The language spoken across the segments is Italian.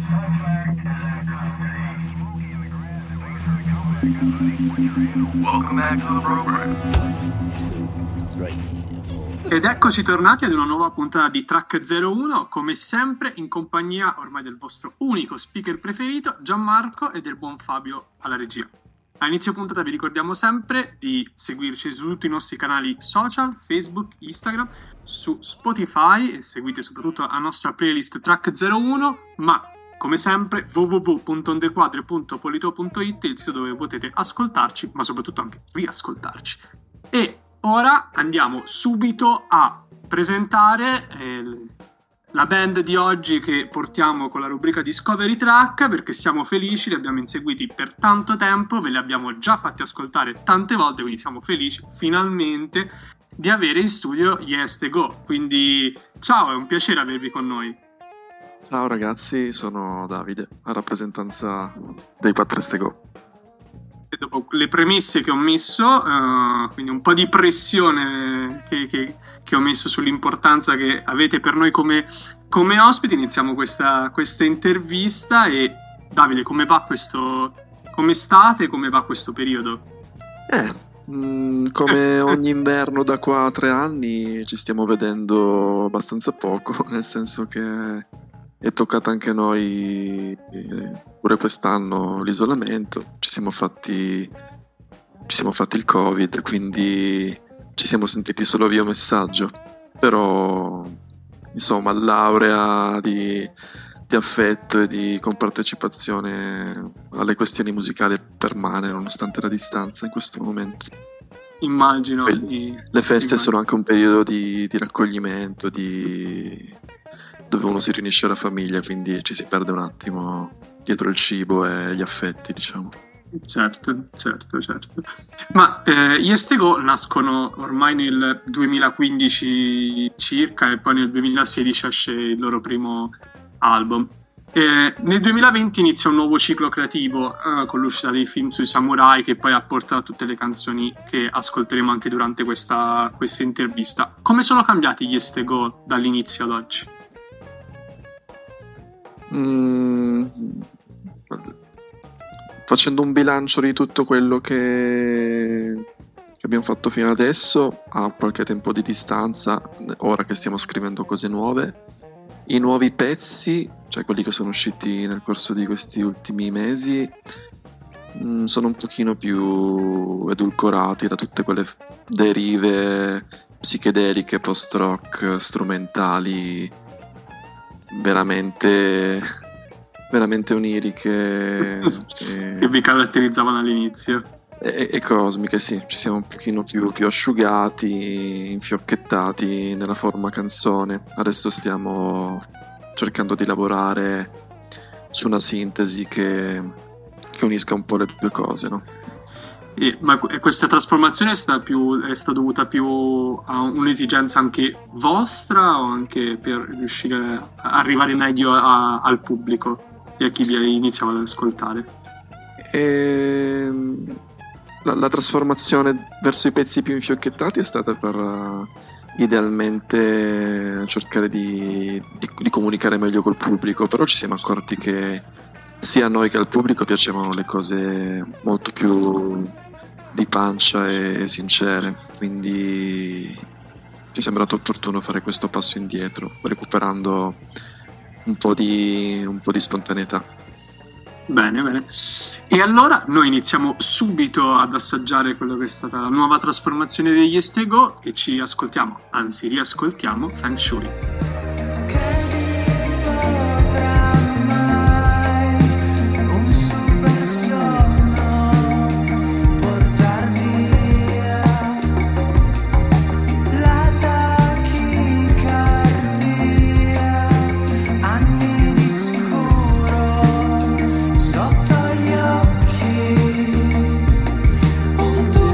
Welcome back to the program. Ed eccoci tornati ad una nuova puntata di Track 01, come sempre in compagnia ormai del vostro unico speaker preferito, Gianmarco, e del buon Fabio alla regia. A inizio puntata vi ricordiamo sempre di seguirci su tutti i nostri canali social, Facebook, Instagram, su Spotify, e seguite soprattutto la nostra playlist Track 01, ma come sempre www.ondequadre.polito.it, il sito dove potete ascoltarci, ma soprattutto anche riascoltarci. E ora andiamo subito a presentare la band di oggi che portiamo con la rubrica Discovery Track, perché siamo felici, li abbiamo inseguiti per tanto tempo, ve li abbiamo già fatti ascoltare tante volte, quindi siamo felici finalmente di avere in studio Yes to Go. Quindi ciao, è un piacere avervi con noi. Ciao ragazzi, sono Davide, a rappresentanza dei Patreste Go. E dopo le premesse che ho messo, quindi un po' di pressione che ho messo sull'importanza che avete per noi come ospiti, iniziamo questa intervista. E Davide, come state? Come va questo periodo? Come ogni inverno da qua a 3 anni ci stiamo vedendo abbastanza poco, nel senso che è toccato anche a noi pure quest'anno l'isolamento, ci siamo fatti il Covid, quindi ci siamo sentiti solo via messaggio, però insomma l'aurea di affetto e di compartecipazione alle questioni musicali permane nonostante la distanza in questo momento. Immagino. Le feste sono anche un periodo di raccoglimento, dove uno si riunisce alla famiglia, quindi ci si perde un attimo dietro il cibo e gli affetti, diciamo. Certo. Ma Yes to Go nascono ormai nel 2015 circa, e poi nel 2016 esce il loro primo album. Nel 2020 inizia un nuovo ciclo creativo con l'uscita dei film sui samurai, che poi ha portato a tutte le canzoni che ascolteremo anche durante questa intervista. Come sono cambiati Yes to Go dall'inizio ad oggi? Facendo un bilancio di tutto quello che abbiamo fatto fino adesso, a qualche tempo di distanza, ora che stiamo scrivendo cose nuove, i nuovi pezzi, cioè quelli che sono usciti nel corso di questi ultimi mesi, sono un pochino più edulcorati da tutte quelle derive psichedeliche, post-rock, strumentali, veramente oniriche che vi caratterizzavano all'inizio e cosmiche. Sì, ci siamo un pochino più asciugati, infiocchettati nella forma canzone. Adesso stiamo cercando di lavorare su una sintesi che unisca un po' le due cose, no? Ma questa trasformazione è stata dovuta più a un'esigenza anche vostra, o anche per riuscire a arrivare meglio al pubblico e a chi vi iniziava ad ascoltare? La trasformazione verso i pezzi più infiocchettati è stata per idealmente cercare di comunicare meglio col pubblico, però ci siamo accorti che sia a noi che al pubblico piacevano le cose molto più di pancia e sincere, quindi ci è sembrato opportuno fare questo passo indietro, recuperando un po' di spontaneità. Bene. E allora noi iniziamo subito ad assaggiare quello che è stata la nuova trasformazione degli Yes to Go e ci ascoltiamo, anzi riascoltiamo Feng Shui.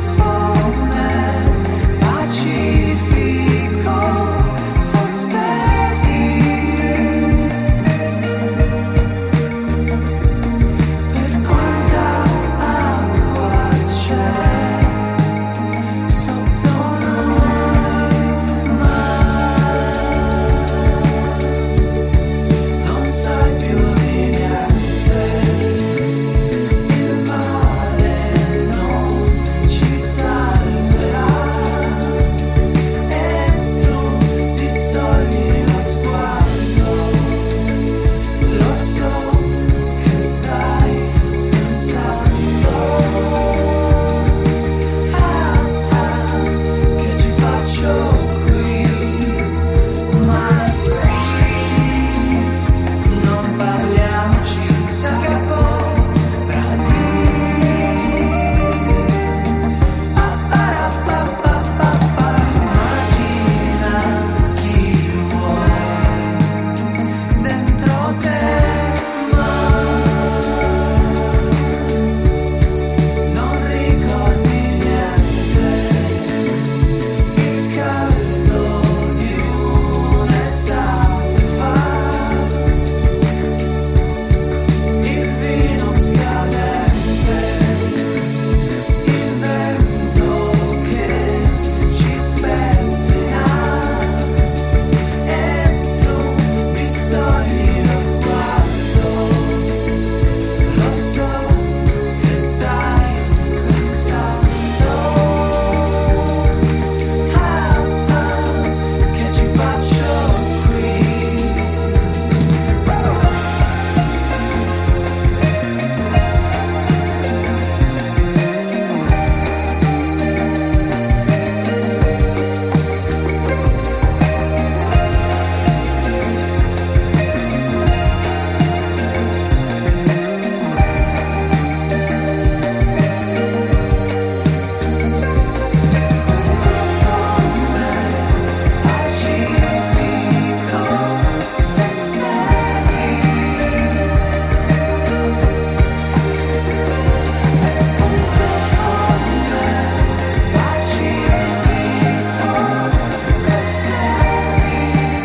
Pacifico, sospetto.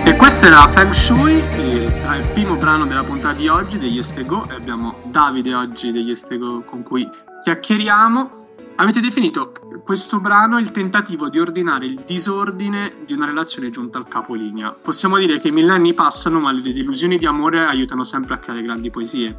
E questo era Feng Shui, il primo brano della puntata di oggi degli Estego, e abbiamo Davide oggi degli Estego con cui chiacchieriamo. Avete definito questo brano il tentativo di ordinare il disordine di una relazione giunta al capolinea. Possiamo dire che i millenni passano, ma le delusioni di amore aiutano sempre a creare grandi poesie.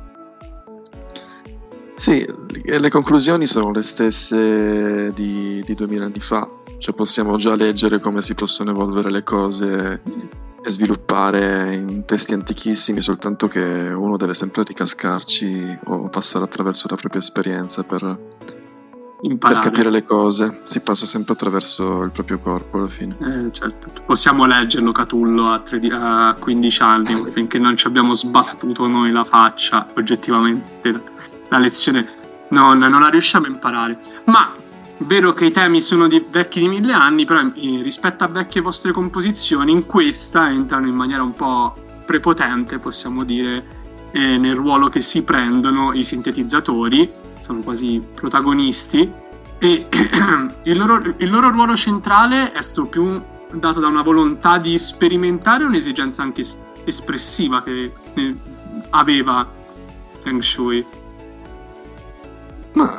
Sì, le conclusioni sono le stesse di 2000 anni fa, cioè possiamo già leggere come si possono evolvere le cose e sviluppare in testi antichissimi, soltanto che uno deve sempre ricascarci o passare attraverso la propria esperienza per capire le cose. Si passa sempre attraverso il proprio corpo alla fine. Certo, possiamo leggerlo Catullo a 15 anni finché non ci abbiamo sbattuto noi la faccia, oggettivamente la lezione non la riusciamo a imparare. Ma vero che i temi sono vecchi di 1000 anni, però rispetto a vecchie vostre composizioni, in questa entrano in maniera un po' prepotente, possiamo dire, nel ruolo che si prendono i sintetizzatori, sono quasi protagonisti, e il loro ruolo centrale è stato più dato da una volontà di sperimentare, un'esigenza anche espressiva che aveva Feng Shui. Ma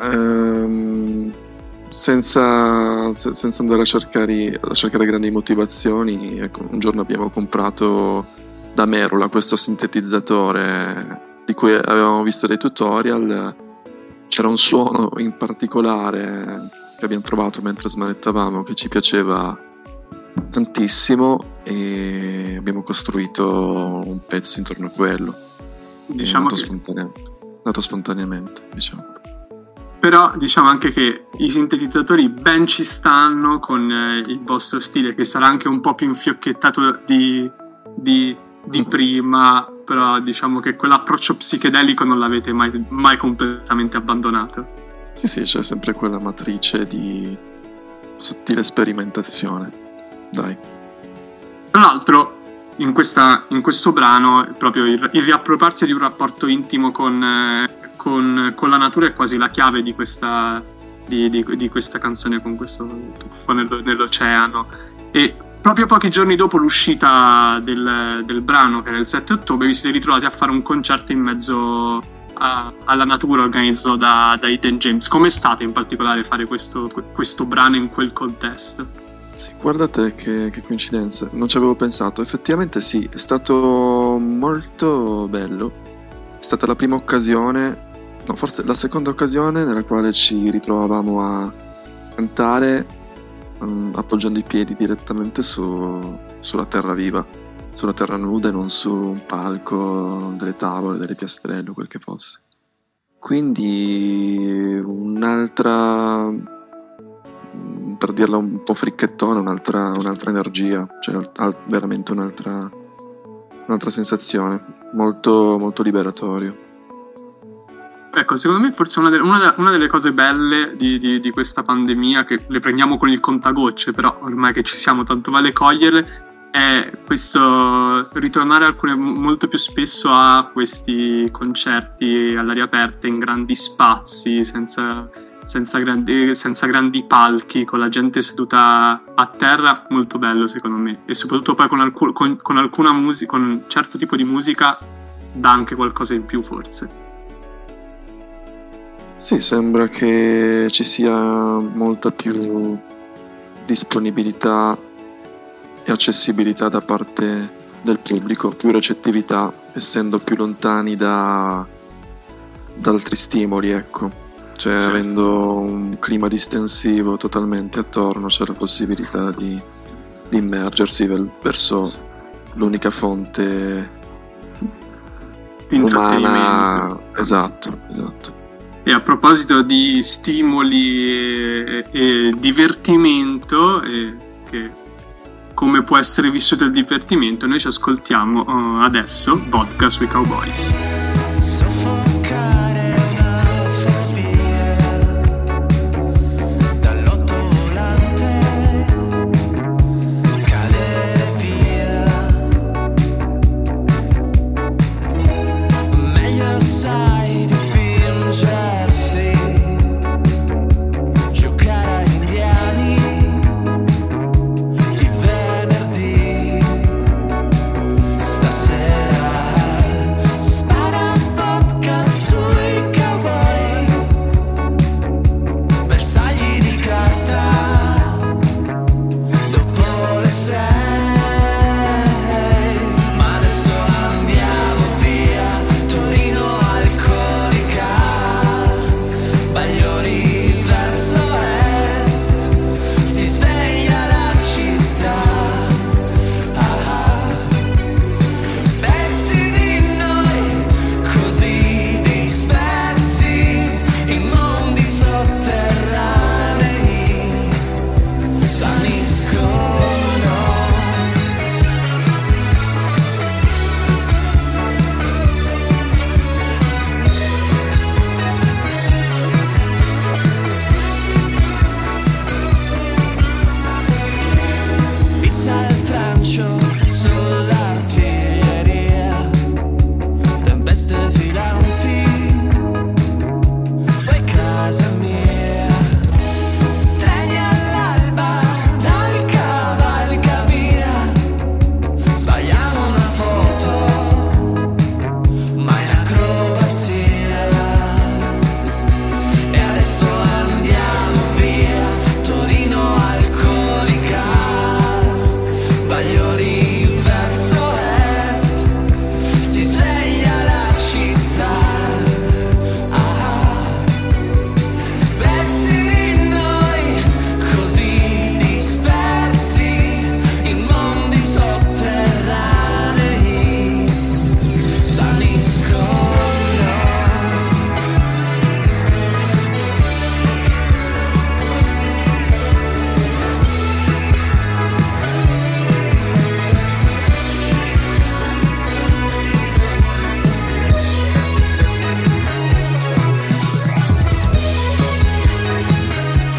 senza andare a cercare grandi motivazioni, ecco, un giorno abbiamo comprato da Merula questo sintetizzatore di cui avevamo visto dei tutorial. C'era un suono in particolare che abbiamo trovato mentre smanettavamo che ci piaceva tantissimo e abbiamo costruito un pezzo intorno a quello. Diciamo nato spontaneamente, diciamo. Però diciamo anche che i sintetizzatori ben ci stanno con il vostro stile, che sarà anche un po' più infiocchettato di prima, però diciamo che quell'approccio psichedelico non l'avete mai completamente abbandonato. Sì, c'è sempre quella matrice di sottile sperimentazione, dai. Tra l'altro in questo brano proprio il riappropriarsi di un rapporto intimo con la natura è quasi la chiave di questa canzone, con questo tuffo nell'oceano. E proprio pochi giorni dopo l'uscita del brano, che era il 7 ottobre, vi siete ritrovati a fare un concerto in mezzo alla natura organizzato da Hidden James. Com'è stato in particolare fare questo brano in quel contesto? Sì, guardate che coincidenza, non ci avevo pensato. Effettivamente sì, è stato molto bello. È stata la prima occasione, no, forse la seconda occasione nella quale ci ritrovavamo a cantare appoggiando i piedi direttamente sulla terra viva, sulla terra nuda e non su un palco, delle tavole, delle piastrelle o quel che fosse. Quindi un'altra, per dirla un po' fricchettona, un'altra energia, cioè veramente un'altra sensazione, molto, molto liberatorio. Ecco, secondo me forse una delle cose belle di questa pandemia, che le prendiamo con il contagocce, però ormai che ci siamo tanto vale coglierle, è questo ritornare molto più spesso a questi concerti all'aria aperta, in grandi spazi, senza grandi palchi, con la gente seduta a terra. Molto bello secondo me, e soprattutto poi con alcuna musica, con un certo tipo di musica dà anche qualcosa in più forse. Sì, sembra che ci sia molta più disponibilità e accessibilità da parte del pubblico, più recettività, essendo più lontani da altri stimoli, ecco. Cioè, sì, avendo un clima distensivo totalmente attorno, c'è la possibilità di immergersi verso l'unica fonte di umana. Esatto. E a proposito di stimoli e divertimento, che come può essere vissuto il divertimento, noi ci ascoltiamo adesso Vodka sui Cowboys.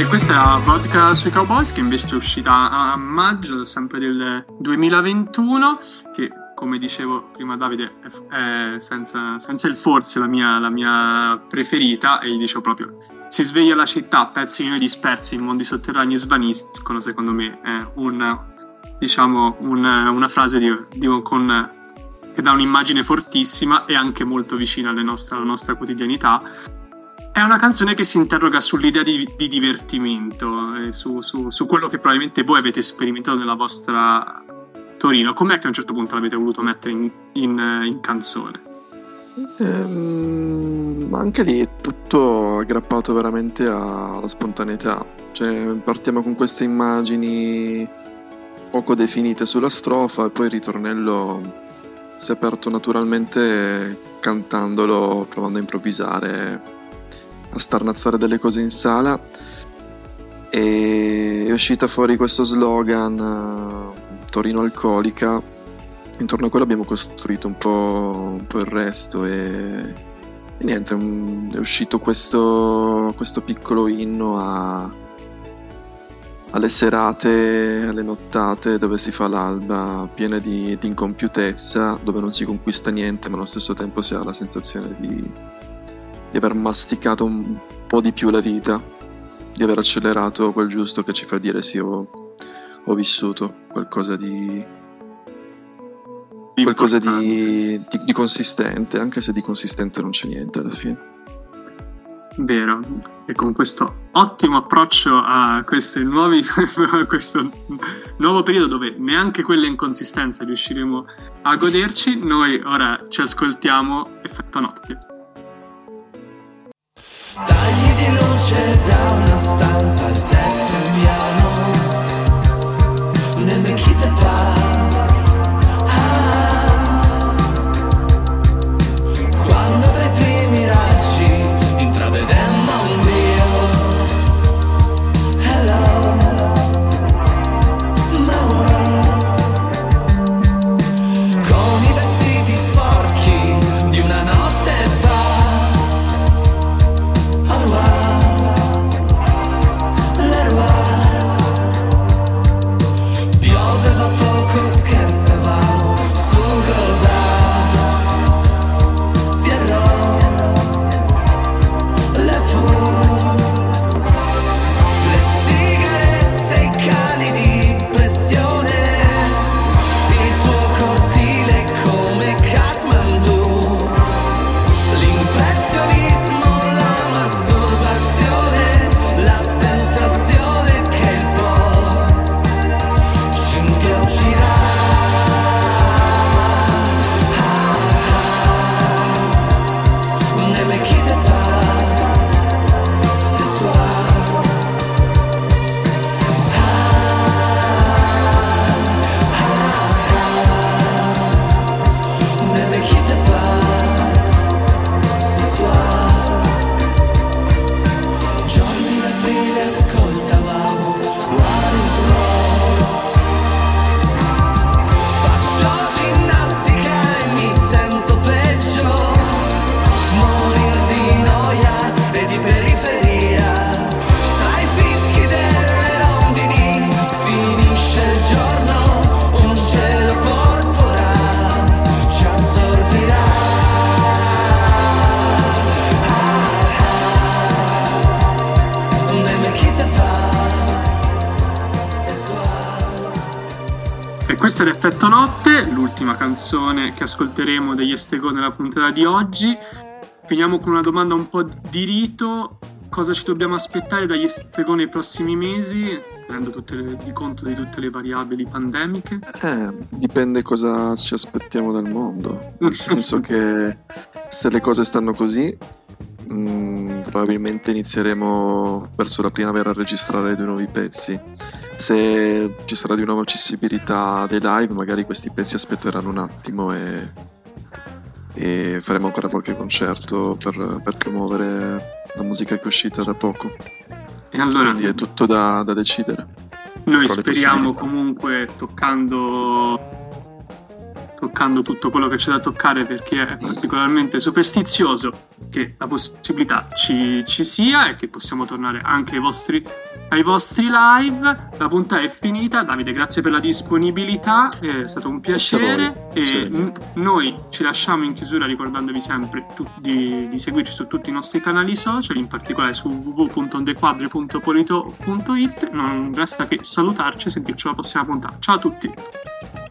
questa è la vodka sui Cowboys, che invece è uscita a maggio, sempre del 2021, che come dicevo prima Davide è senza il forse la mia preferita, e gli dicevo proprio: si sveglia la città, pezzi di noi dispersi, i mondi sotterranei svaniscono. Secondo me è una frase che dà un'immagine fortissima e anche molto vicina alla nostra quotidianità. È una canzone che si interroga sull'idea di divertimento, su quello che probabilmente voi avete sperimentato nella vostra Torino. Com'è che a un certo punto l'avete voluto mettere in canzone? Anche lì è tutto aggrappato veramente alla spontaneità. Cioè, partiamo con queste immagini poco definite sulla strofa e poi il ritornello si è aperto naturalmente cantandolo, provando a improvvisare, a starnazzare delle cose in sala, e è uscita fuori questo slogan Torino alcolica. Intorno a quello abbiamo costruito un po' il resto, e niente, è uscito questo piccolo inno alle serate, alle nottate dove si fa l'alba, piena di incompiutezza, dove non si conquista niente ma allo stesso tempo si ha la sensazione di aver masticato un po' di più la vita, di aver accelerato quel giusto che ci fa dire sì, ho vissuto qualcosa di consistente, anche se di consistente non c'è niente alla fine. Vero, e con questo ottimo approccio a questo nuovo periodo, dove neanche quelle inconsistenze riusciremo a goderci, noi ora ci ascoltiamo Effetto Notte. Tagli di luce da una stanza al terzo piano, ne me quitte pas. Quando tra i primi raggi intravedemmo un Dio. Hello, my world. Con i vestiti sporchi di una notte fa. Pioveva poco, scherzavamo su cosa Fierro, le fu, le sigarette, i cali di pressione, il tuo cortile come Kathmandu, l'impressionismo, la masturbazione, la sensazione che il po' ci inghiottirà. Ne me quitte pas ce soir. Ne me quitte pas ce soir. Giorni d'aprile ascoltavamo What is love. Faccio ginnastica e mi sento peggio, morir di noia e di periferia. Tra i fischi delle rondini finisce il giorno, un cielo porpora ci assorbirà. Ne me quitte pas ce soir. E questo è l'Effetto Notte, l'ultima canzone che ascolteremo degli Estegò nella puntata di oggi. Finiamo con una domanda un po' di rito: cosa ci dobbiamo aspettare dagli Estegò nei prossimi mesi, tenendo di conto di tutte le variabili pandemiche? Dipende cosa ci aspettiamo dal mondo, nel senso che se le cose stanno così, probabilmente inizieremo verso la primavera a registrare 2 nuovi pezzi. Se ci sarà di nuovo accessibilità dei live, magari questi pezzi aspetteranno un attimo e faremo ancora qualche concerto per promuovere la musica che è uscita da poco. E allora Quindi è tutto da decidere. noi speriamo comunque, toccando tutto quello che c'è da toccare, perché è particolarmente superstizioso, che la possibilità ci sia e che possiamo tornare anche ai vostri ai vostri live. La puntata è finita. Davide, grazie per la disponibilità, è stato un piacere e noi ci lasciamo in chiusura ricordandovi sempre di seguirci su tutti i nostri canali social, in particolare su www.ondequadri.polito.it. Non resta che salutarci e sentirci alla prossima puntata. Ciao a tutti.